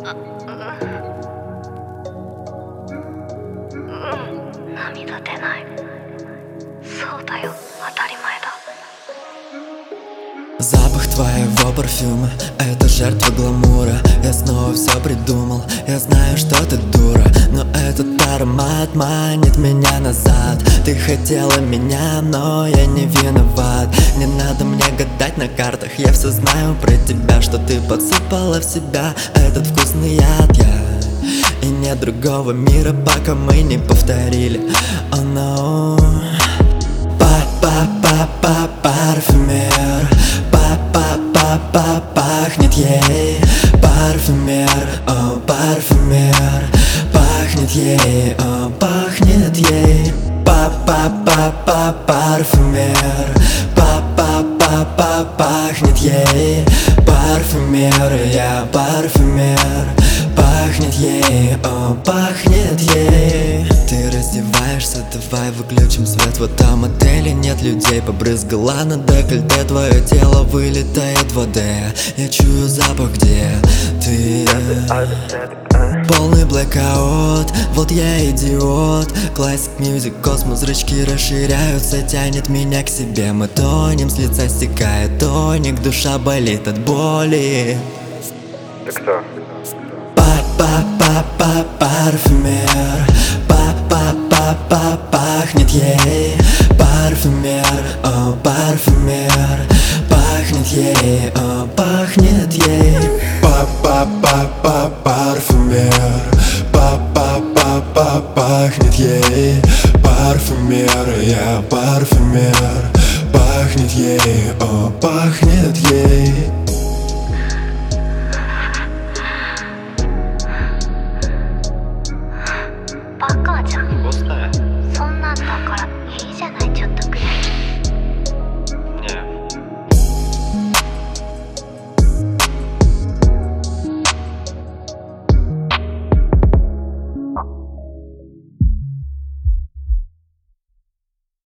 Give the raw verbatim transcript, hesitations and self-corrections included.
涙出ない。そうだよ、当たり前だ。 Запах твоего парфюма — это жертва гламура. Я снова все придумал, я знаю, что ты дура, но этот аромат манит меня назад. Ты хотела меня, но я не виноват. Не надо мне гадать на картах, я все знаю про тебя, что ты подсыпала в себя этот вкусный яд. Я и нет другого мира, пока мы не повторили. Oh no. Па-па-па-па-парфюмер, па-па-па-па пахнет ей. Парфюмер, о, парфюмер, пахнет ей, о, пахнет ей. Па-па-па-па-парфюмер, па-па-па-па пахнет ей. Парфюмер, я парфюмер, пахнет ей, о, пахнет ей. Ты раздеваешься, давай выключим свет. В этом отеле нет людей. Побрызгала на декольте, твое тело вылетает в воде. Я чую запах, где ты. Полный блэкаут, вот я идиот. Classic music, космос, зрачки расширяются, тянет меня к себе. Мы тонем, с лица стекает тоник, душа болит от боли. Ты кто? Па-па-па-па-парфюмер, па-па-па-па пахнет ей. Парфюмер, о, парфюмер, пахнет ей, о, пахнет ей. Па-па-па-па-парфюмер, па-па-па-па пахнет ей. Парфюмер, я парфюмер, пахнет ей, о, пахнет ей. バカじゃん。そんなんだからいいじゃない。